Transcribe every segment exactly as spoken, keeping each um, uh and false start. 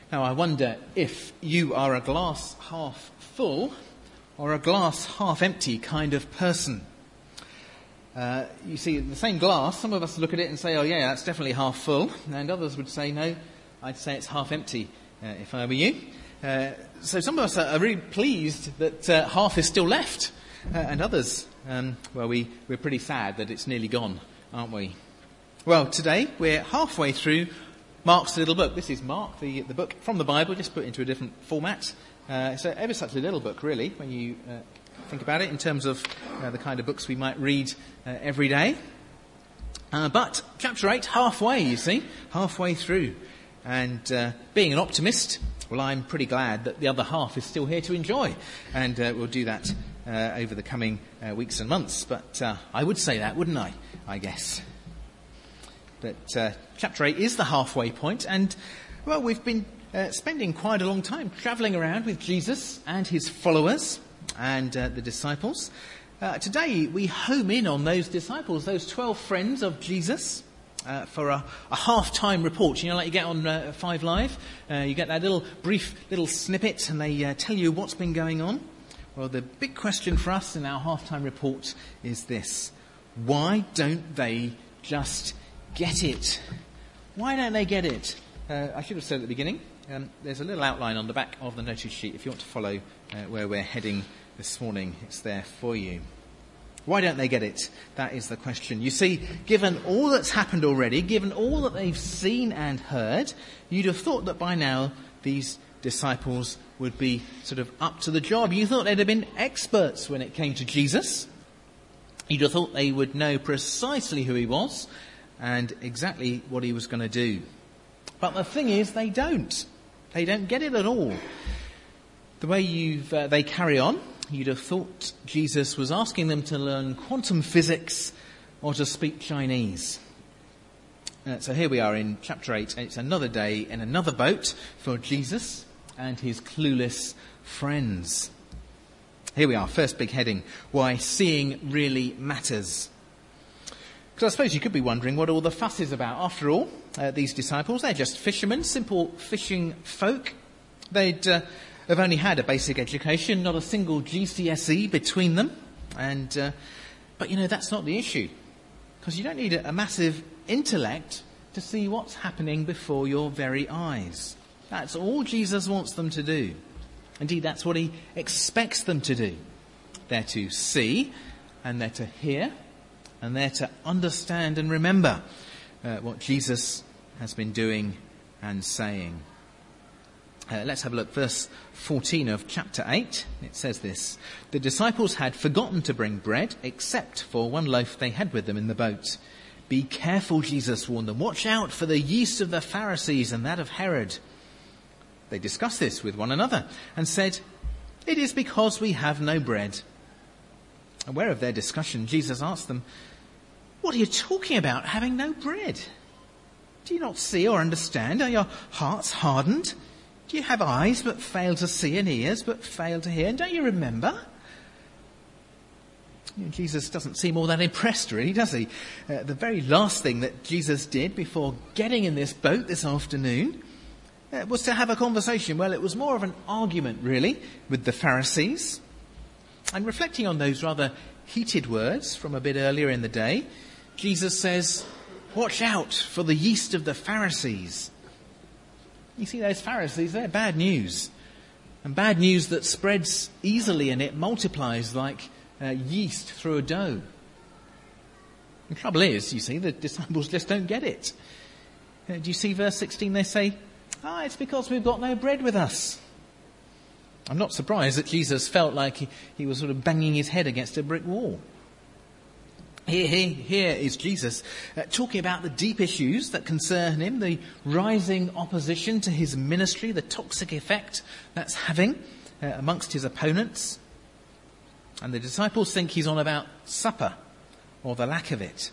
Now, I wonder if you are a glass half full or a glass half empty kind of person. Uh, you see, the same glass, some of us look at it and say, oh yeah, that's definitely half full, and others would say, no, I'd say it's half empty uh, if I were you. Uh, so some of us are, are really pleased that uh, half is still left, uh, and others, um, well, we, we're pretty sad that it's nearly gone, aren't we? Well, today we're halfway through Mark's little book. This is Mark, the, the book from the Bible, just put into a different format. Uh, it's ever such a little book, really, when you uh, think about it, in terms of uh, the kind of books we might read uh, every day. Uh, but chapter eight, halfway, you see, halfway through. And uh, being an optimist, well, I'm pretty glad that the other half is still here to enjoy. And uh, we'll do that uh, over the coming uh, weeks and months. But uh, I would say that, wouldn't I? I guess. But uh, chapter eight is the halfway point, and, well, we've been uh, spending quite a long time travelling around with Jesus and his followers and uh, the disciples. Uh, today we home in on those disciples, those twelve friends of Jesus, uh, for a, a half-time report. You know, like you get on uh, Five Live, uh, you get that little brief little snippet and they uh, tell you what's been going on. Well, the big question for us in our half-time report is this: why don't they just get it? Why don't they get it? Uh, I should have said at the beginning, um, there's a little outline on the back of the notice sheet. If you want to follow uh, where we're heading this morning, it's there for you. Why don't they get it? That is the question. You see, given all that's happened already, given all that they've seen and heard, you'd have thought that by now these disciples would be sort of up to the job. You thought they'd have been experts when it came to Jesus. You'd have thought they would know precisely who he was and exactly what he was going to do. But the thing is, they don't. They don't get it at all. The way you've, uh, they carry on, you'd have thought Jesus was asking them to learn quantum physics or to speak Chinese. Uh, so here we are in chapter eight, and it's another day in another boat for Jesus and his clueless friends. Here we are, first big heading: why seeing really matters. Because I suppose you could be wondering what all the fuss is about. After all, uh, these disciples, they're just fishermen, simple fishing folk. They'd uh, have only had a basic education, not a single G C S E between them. And uh, but, you know, that's not the issue. Because you don't need a, a massive intellect to see what's happening before your very eyes. That's all Jesus wants them to do. Indeed, that's what he expects them to do. They're to see and they're to hear and they're to understand and remember uh, what Jesus has been doing and saying. Uh, let's have a look. Verse fourteen of chapter eight. It says this: the disciples had forgotten to bring bread except for one loaf they had with them in the boat. Be careful, Jesus warned them. Watch out for the yeast of the Pharisees and that of Herod. They discussed this with one another and said, it is because we have no bread. Aware of their discussion, Jesus asked them, what are you talking about, having no bread? Do you not see or understand? Are your hearts hardened? Do you have eyes but fail to see and ears but fail to hear? And don't you remember? You know, Jesus doesn't seem all that impressed, really, does he? Uh, the very last thing that Jesus did before getting in this boat this afternoon uh, was to have a conversation. Well, it was more of an argument, really, with the Pharisees. And reflecting on those rather heated words from a bit earlier in the day, Jesus says, watch out for the yeast of the Pharisees. You see, those Pharisees, they're bad news. And bad news that spreads easily and it multiplies like uh, yeast through a dough. The trouble is, you see, the disciples just don't get it. Uh, do you see verse sixteen? They say, ah, it's because we've got no bread with us. I'm not surprised that Jesus felt like he, he was sort of banging his head against a brick wall. Here, here, here is Jesus uh, talking about the deep issues that concern him, the rising opposition to his ministry, the toxic effect that's having uh, amongst his opponents. And the disciples think he's on about supper or the lack of it.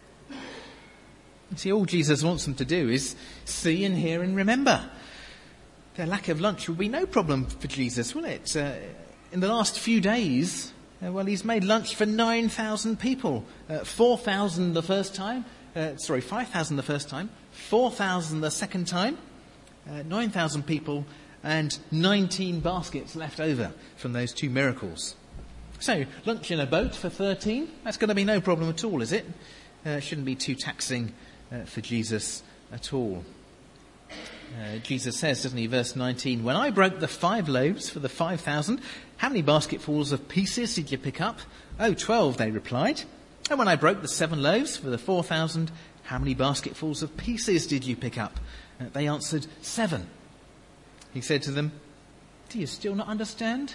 You see, all Jesus wants them to do is see and hear and remember. Their lack of lunch will be no problem for Jesus, will it? Uh, in the last few days, uh, well, he's made lunch for nine thousand people. Uh, four thousand the first time. Uh, sorry, five thousand the first time. four thousand the second time. Uh, nine thousand people and nineteen baskets left over from those two miracles. So, lunch in a boat for thirteen, that's going to be no problem at all, is it? Uh, shouldn't be too taxing uh, for Jesus at all. Uh, Jesus says, doesn't he, verse nineteen, when I broke the five loaves for the five thousand, how many basketfuls of pieces did you pick up? Oh, twelve, they replied. And when I broke the seven loaves for the four thousand, how many basketfuls of pieces did you pick up? Uh, they answered, seven. He said to them, do you still not understand?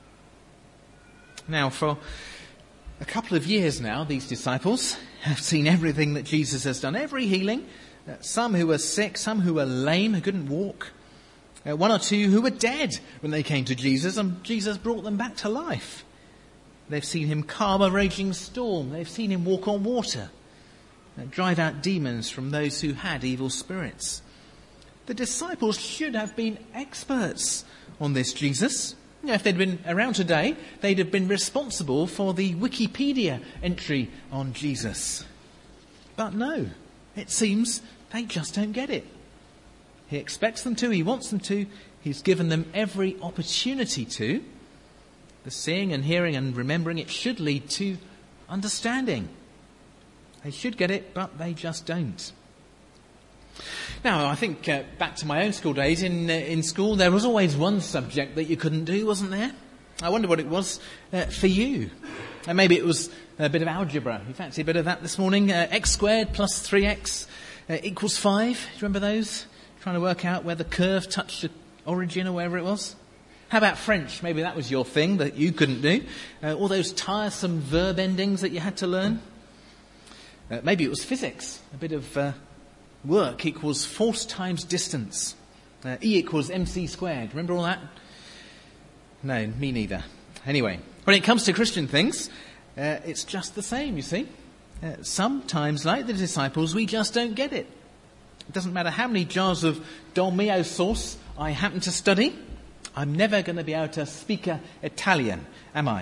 Now, for a couple of years now, these disciples have seen everything that Jesus has done, every healing. Uh, some who were sick, some who were lame, who couldn't walk. Uh, one or two who were dead when they came to Jesus, and Jesus brought them back to life. They've seen him calm a raging storm. They've seen him walk on water, uh, drive out demons from those who had evil spirits. The disciples should have been experts on this Jesus. You know, if they'd been around today, they'd have been responsible for the Wikipedia entry on Jesus. But no, it seems they just don't get it. He expects them to, he wants them to, he's given them every opportunity to. The seeing and hearing and remembering, it should lead to understanding. They should get it, but they just don't. Now, I think uh, back to my own school days, in uh, in school there was always one subject that you couldn't do, wasn't there? I wonder what it was uh, for you. And maybe it was a bit of algebra. You fancy a bit of that this morning? Uh, x squared plus three x uh, equals five. Do you remember those? Trying to work out where the curve touched the origin or wherever it was. How about French? Maybe that was your thing that you couldn't do. Uh, all those tiresome verb endings that you had to learn. Uh, maybe it was physics. A bit of uh, work equals force times distance. Uh, E equals mc squared. Remember all that? No, me neither. Anyway, when it comes to Christian things, uh, it's just the same, you see. Uh, sometimes, like the disciples, we just don't get it. It doesn't matter how many jars of Dolmio sauce I happen to study. I'm never going to be able to speak Italian, am I?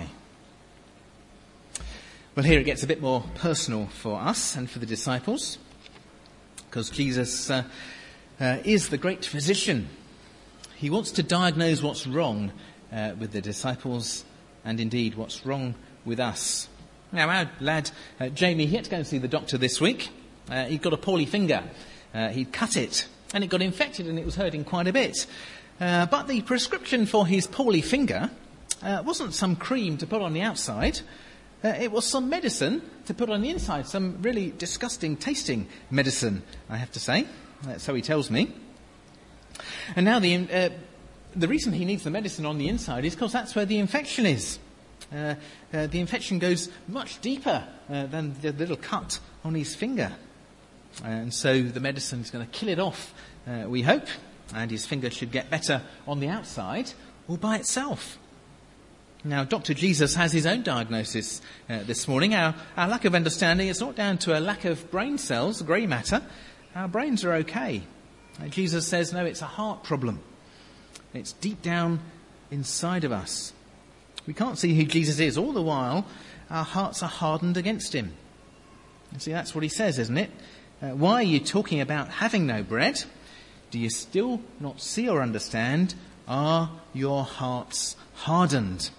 Well, here it gets a bit more personal for us and for the disciples, because Jesus uh, uh, is the great physician. He wants to diagnose what's wrong uh, with the disciples and indeed what's wrong with us. Now, our lad uh, Jamie, he had to go and see the doctor this week. Uh, he'd got a poorly finger. Uh, he'd cut it and it got infected and it was hurting quite a bit. Uh, but the prescription for his poorly finger uh, wasn't some cream to put on the outside. Uh, it was some medicine to put on the inside, some really disgusting tasting medicine, I have to say. Uh, so he tells me. And now the uh, the reason he needs the medicine on the inside is because that's where the infection is. Uh, uh, the infection goes much deeper uh, than the little cut on his finger. And so the medicine is going to kill it off, uh, we hope. And his finger should get better on the outside all by itself. Now, Doctor Jesus has his own diagnosis uh, this morning. Our, our lack of understanding is not down to a lack of brain cells, grey matter. Our brains are okay. Uh, Jesus says, no, it's a heart problem. It's deep down inside of us. We can't see who Jesus is. All the while, our hearts are hardened against him. You see, that's what he says, isn't it? Uh, why are you talking about having no bread? Do you still not see or understand? Are your hearts hardened?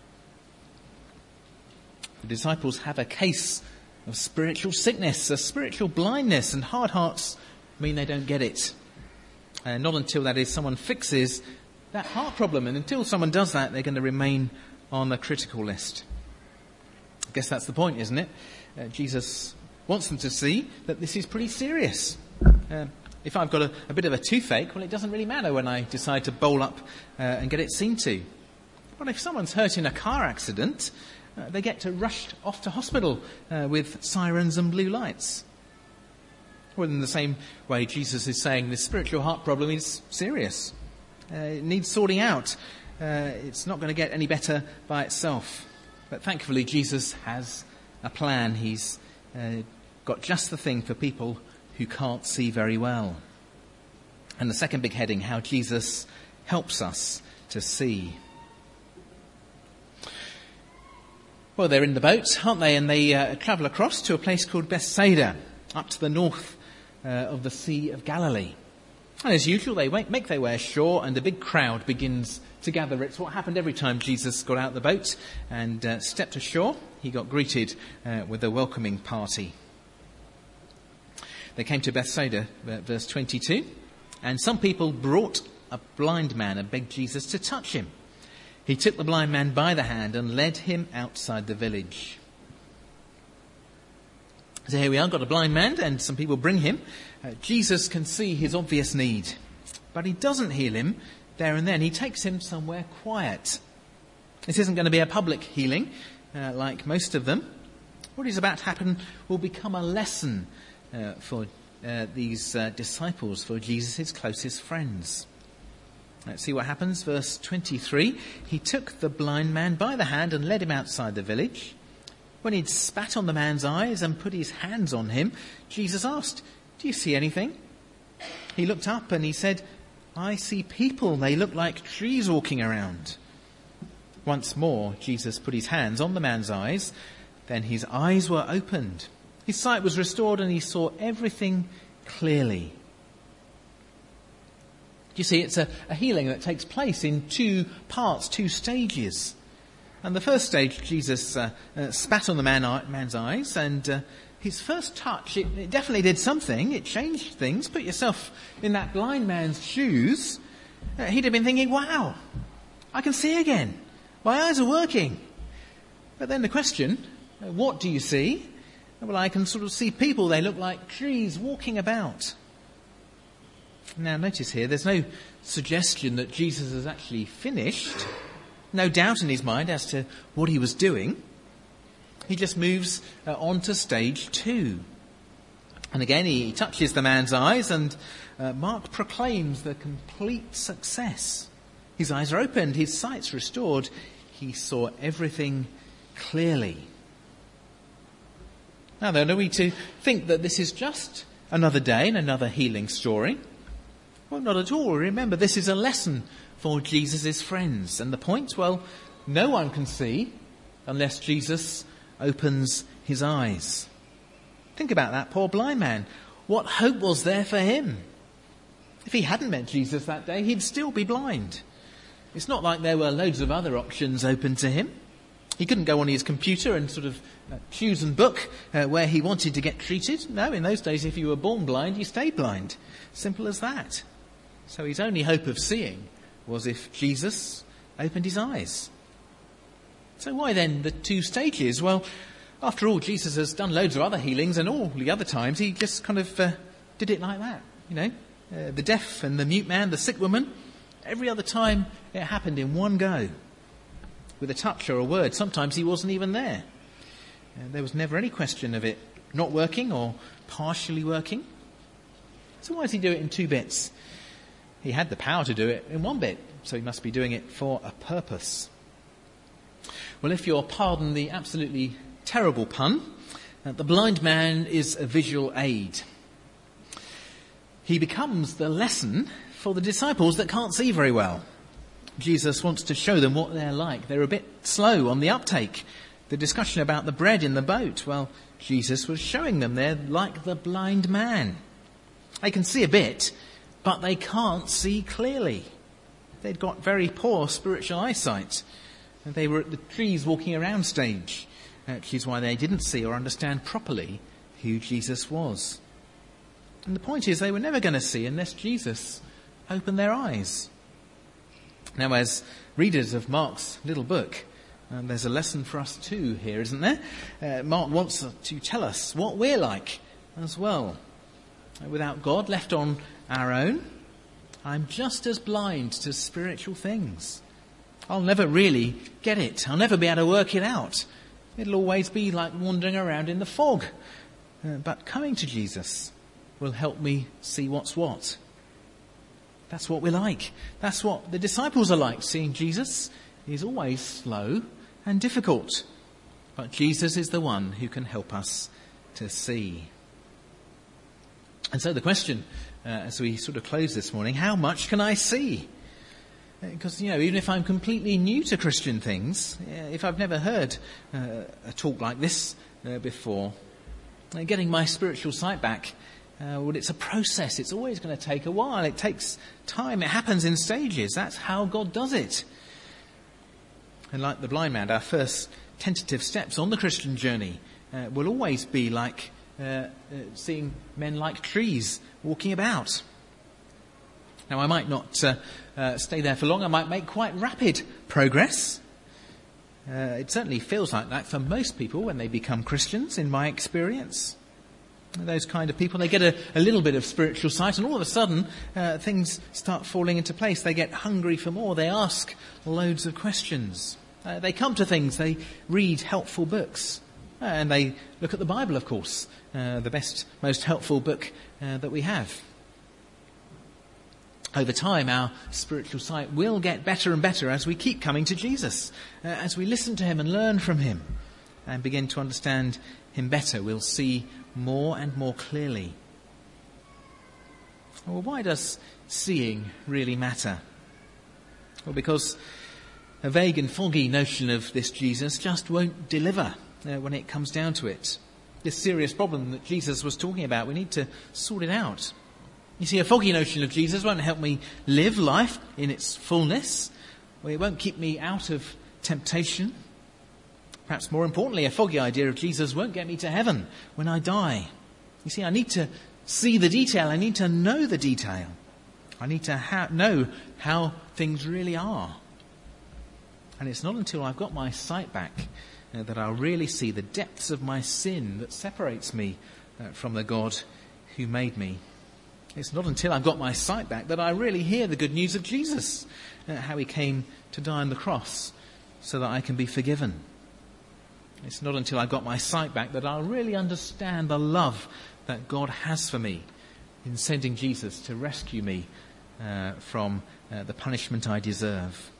The disciples have a case of spiritual sickness, a spiritual blindness, and hard hearts mean they don't get it. Uh, not until, that is, someone fixes that heart problem. And until someone does that, they're going to remain on the critical list. I guess that's the point, isn't it? Uh, Jesus wants them to see that this is pretty serious. Uh, If I've got a, a bit of a toothache, well, it doesn't really matter when I decide to bowl up uh, and get it seen to. But if someone's hurt in a car accident, uh, they get to rushed off to hospital uh, with sirens and blue lights. Well, in the same way, Jesus is saying this spiritual heart problem is serious. Uh, it needs sorting out. Uh, it's not going to get any better by itself. But thankfully, Jesus has a plan. He's uh, got just the thing for people who can't see very well. And the second big heading, how Jesus helps us to see. Well, they're in the boat, aren't they? And they uh, travel across to a place called Bethsaida, up to the north uh, of the Sea of Galilee. And as usual, they make their way ashore and a big crowd begins to gather. It's what happened every time Jesus got out of the boat and uh, stepped ashore. He got greeted uh, with a welcoming party. They came to Bethsaida, verse twenty-two, and some people brought a blind man and begged Jesus to touch him. He took the blind man by the hand and led him outside the village. So here we are, got a blind man and some people bring him. Uh, Jesus can see his obvious need, but he doesn't heal him there and then. He takes him somewhere quiet. This isn't going to be a public healing uh, like most of them. What is about to happen will become a lesson uh, for uh, these uh, disciples, for Jesus' closest friends. Let's see what happens. Verse twenty-three. He took the blind man by the hand and led him outside the village. When he'd spat on the man's eyes and put his hands on him, Jesus asked, "Do you see anything?" He looked up and he said, "I see people. They look like trees walking around." Once more, Jesus put his hands on the man's eyes. Then his eyes were opened. His sight was restored and he saw everything clearly. You see, it's a, a healing that takes place in two parts, two stages. And the first stage, Jesus uh, uh, spat on the man, man's eyes, and uh, his first touch, it, it definitely did something. It changed things. Put yourself in that blind man's shoes. Uh, he'd have been thinking, wow, I can see again. My eyes are working. But then the question, uh, what do you see? Well, I can sort of see people. They look like trees walking about. Now, notice here, there's no suggestion that Jesus has actually finished. No doubt in his mind as to what he was doing. He just moves uh, on to stage two. And again, he touches the man's eyes, and uh, Mark proclaims the complete success. His eyes are opened, his sight's restored. He saw everything clearly. Now then, are we to think that this is just another day and another healing story? Well, not at all. Remember, this is a lesson for Jesus' friends. And the point, well, no one can see unless Jesus opens his eyes. Think about that poor blind man. What hope was there for him? If he hadn't met Jesus that day, he'd still be blind. It's not like there were loads of other options open to him. He couldn't go on his computer and sort of uh, choose and book uh, where he wanted to get treated. No, in those days, if you were born blind, you stayed blind. Simple as that. So his only hope of seeing was if Jesus opened his eyes. So why then the two stages? Well, after all, Jesus has done loads of other healings, and all the other times he just kind of uh, did it like that. You know, uh, the deaf and the mute man, the sick woman. Every other time it happened in one go, with a touch or a word. Sometimes he wasn't even there. Uh, there was never any question of it not working or partially working. So why does he do it in two bits? He had the power to do it in one bit, so he must be doing it for a purpose. Well, if you'll pardon the absolutely terrible pun, uh, the blind man is a visual aid. He becomes the lesson for the disciples that can't see very well. Jesus wants to show them what they're like. They're a bit slow on the uptake. The discussion about the bread in the boat, well, Jesus was showing them they're like the blind man. They can see a bit, but they can't see clearly. They'd got very poor spiritual eyesight. And they were at the trees walking around stage, which is why they didn't see or understand properly who Jesus was. And the point is, they were never going to see unless Jesus opened their eyes. Now, as readers of Mark's little book, um, there's a lesson for us too here, isn't there? Uh, Mark wants to tell us what we're like as well. Without God, left on our own, I'm just as blind to spiritual things. I'll never really get it. I'll never be able to work it out. It'll always be like wandering around in the fog. Uh, but coming to Jesus will help me see what's what. That's what we're like. That's what the disciples are like. Seeing Jesus is always slow and difficult. But Jesus is the one who can help us to see. And so the question, uh, as we sort of close this morning, how much can I see? Because, you know, even if I'm completely new to Christian things, if I've never heard uh, a talk like this uh, before, uh, getting my spiritual sight back Uh, well, it's a process. It's always going to take a while. It takes time. It happens in stages. That's how God does it. And like the blind man, our first tentative steps on the Christian journey uh, will always be like uh, uh, seeing men like trees walking about. Now, I might not uh, uh, stay there for long. I might make quite rapid progress. Uh, it certainly feels like that for most people when they become Christians, in my experience. Those kind of people, they get a, a little bit of spiritual sight, and all of a sudden uh, things start falling into place. They get hungry for more. They ask loads of questions. Uh, they come to things. They read helpful books. Uh, and they look at the Bible, of course, uh, the best, most helpful book uh, that we have. Over time, our spiritual sight will get better and better as we keep coming to Jesus, uh, as we listen to him and learn from him and begin to understand him better. We'll see more and more clearly. Well, why does seeing really matter? Well, because a vague and foggy notion of this Jesus just won't deliver uh, when it comes down to it. This serious problem that Jesus was talking about, we need to sort it out. You see, a foggy notion of Jesus won't help me live life in its fullness. Well, it won't keep me out of temptation. Perhaps more importantly, a foggy idea of Jesus won't get me to heaven when I die. You see, I need to see the detail. I need to know the detail. I need to ha- know how things really are. And it's not until I've got my sight back uh, that I'll really see the depths of my sin that separates me uh, from the God who made me. It's not until I've got my sight back that I really hear the good news of Jesus, uh, how he came to die on the cross so that I can be forgiven. It's not until I've got my sight back that I'll really understand the love that God has for me in sending Jesus to rescue me uh, from uh, the punishment I deserve.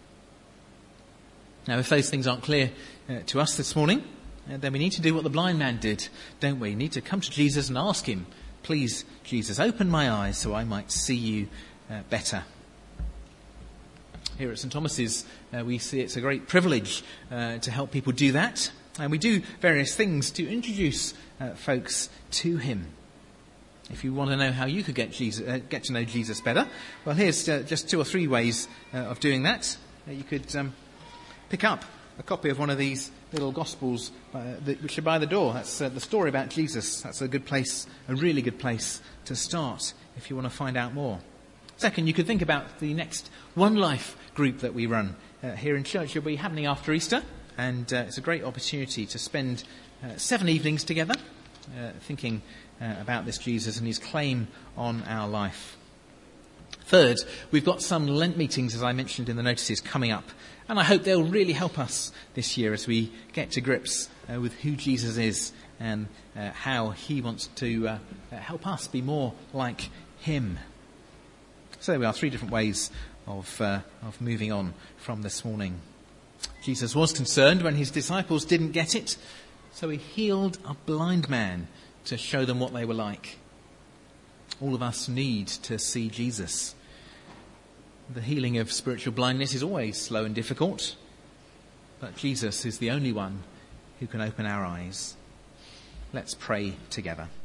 Now, if those things aren't clear uh, to us this morning, uh, then we need to do what the blind man did, don't we? We need to come to Jesus and ask him, please, Jesus, open my eyes so I might see you uh, better. Here at St Thomas's, uh, we see it's a great privilege uh, to help people do that. And we do various things to introduce uh, folks to him. If you want to know how you could get Jesus, uh, get to know Jesus better, well, here's uh, just two or three ways uh, of doing that. Uh, you could um, pick up a copy of one of these little Gospels uh, that, which are by the door. That's uh, the story about Jesus. That's a good place, a really good place to start if you want to find out more. Second, you could think about the next One Life group that we run uh, here in church. It'll be happening after Easter, and uh, it's a great opportunity to spend uh, seven evenings together uh, thinking uh, about this Jesus and his claim on our life. Third, we've got some Lent meetings, as I mentioned in the notices, coming up, and I hope they'll really help us this year as we get to grips uh, with who Jesus is and uh, how he wants to uh, help us be more like him. So there we are, three different ways of uh, of moving on from this morning. Jesus was concerned when his disciples didn't get it, so he healed a blind man to show them what they were like. All of us need to see Jesus. The healing of spiritual blindness is always slow and difficult, but Jesus is the only one who can open our eyes. Let's pray together.